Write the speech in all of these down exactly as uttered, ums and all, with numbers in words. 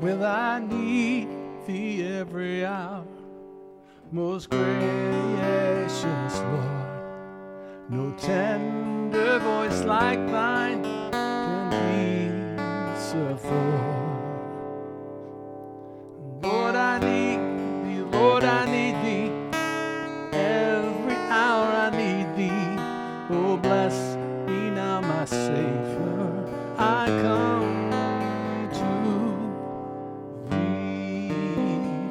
Will I need thee every hour? Most gracious Lord, no tender voice like thine can peace afford. Lord, I need thee, Lord, I need thee, every hour I need thee. Oh, bless me now, my Savior, I come to thee.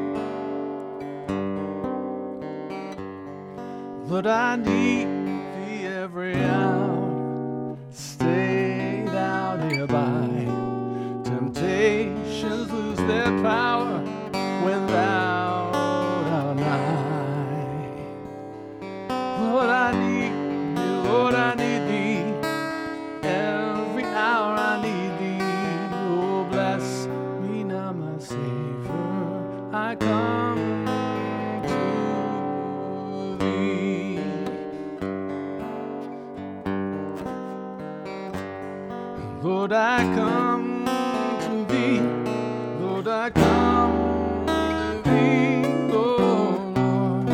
Lord, I need thee every hour, stayed out here by temptations lose their power when thou art nigh. Lord, I need thee, Lord, I need thee, every hour I need thee. Oh, bless me now, my Savior, I come to thee. Lord, I come to thee, Lord, I come to thee, oh Lord.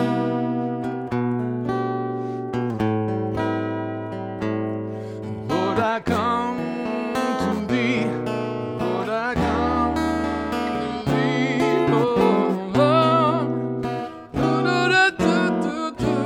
Lord, I come to thee, Lord, I come to thee, oh Lord. Do-do-do-do-do-do.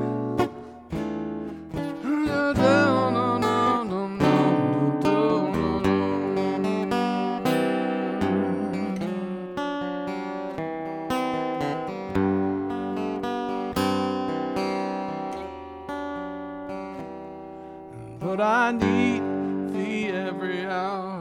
Lord, I need thee every hour.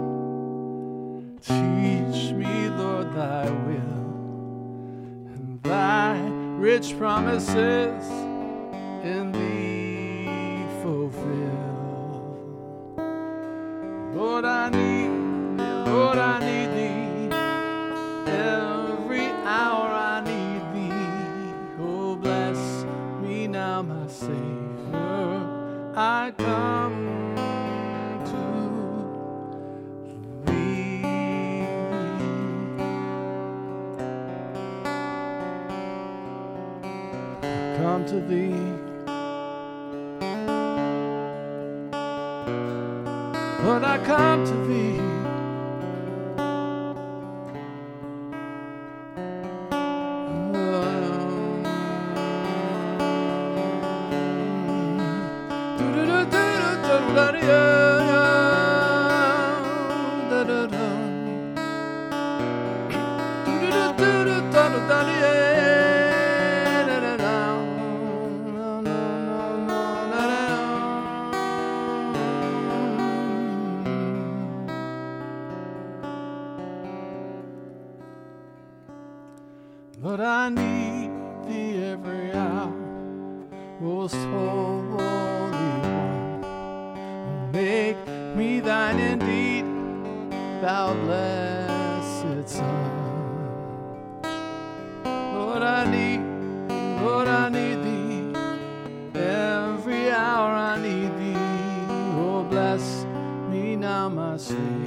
Teach me, Lord, thy will, and thy rich promises in thee fulfill. Lord, I need thee, Lord, I need thee, every hour I need thee. Oh, bless me now, my Savior, I come to thee. Come to thee. Lord, I come to thee. Lord, I need thee every hour, most holy one. Make me thine indeed, thou blessed Son. Lord, I need thee, Lord, I need thee, every hour I need thee. Oh, bless me now, my Savior,